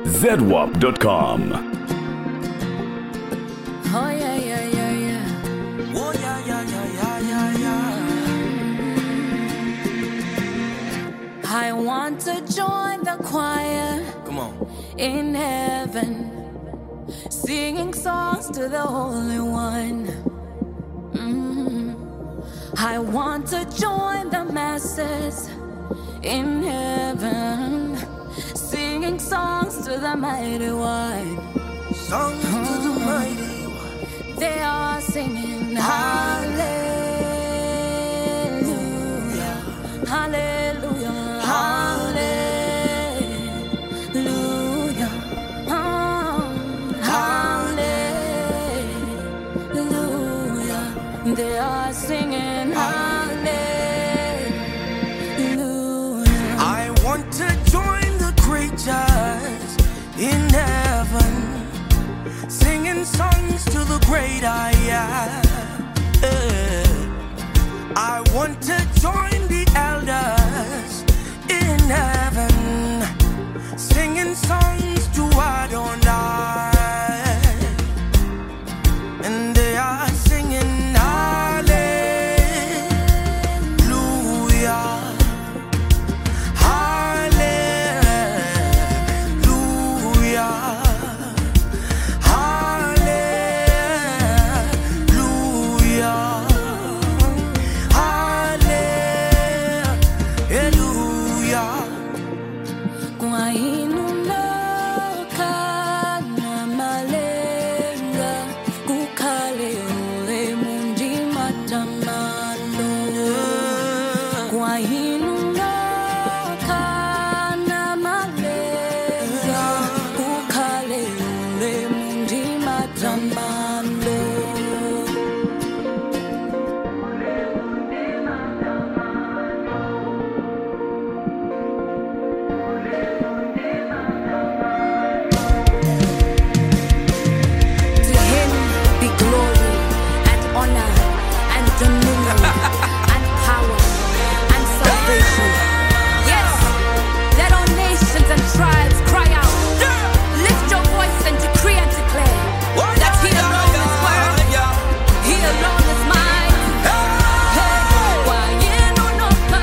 zedwap.com. Oh yeah, yeah, yeah, yeah. Oh yeah, yeah, yeah, yeah, yeah, yeah. I want to join the choir Come on. in heaven, singing songs to the Holy One. I want to join the masses in heaven, singing songs to the Mighty One. Songs to the mighty one. They are singing hallelujah, hallelujah, hallelujah, hallelujah. They are singing hallelujah. I want to join the creatures in heaven, singing songs to the great I am. I want to join the elders in heaven, singing songs to Adonai. And they are singing hallelujah, hallelujah, hallelujah, hallelujah. Kwa inuka na malenga, kukhale ule mundi matamano. Kwa inuka na malenga, kukhale ule mundi matamano. To him be glory and honor and dominion and power and salvation. Yes, let all nations and tribes cry out. Lift your voice and decree and declare that he alone is worthy. He alone is mine. Hey, kwa yenu noka,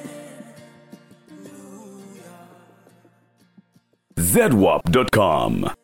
zedwap.com.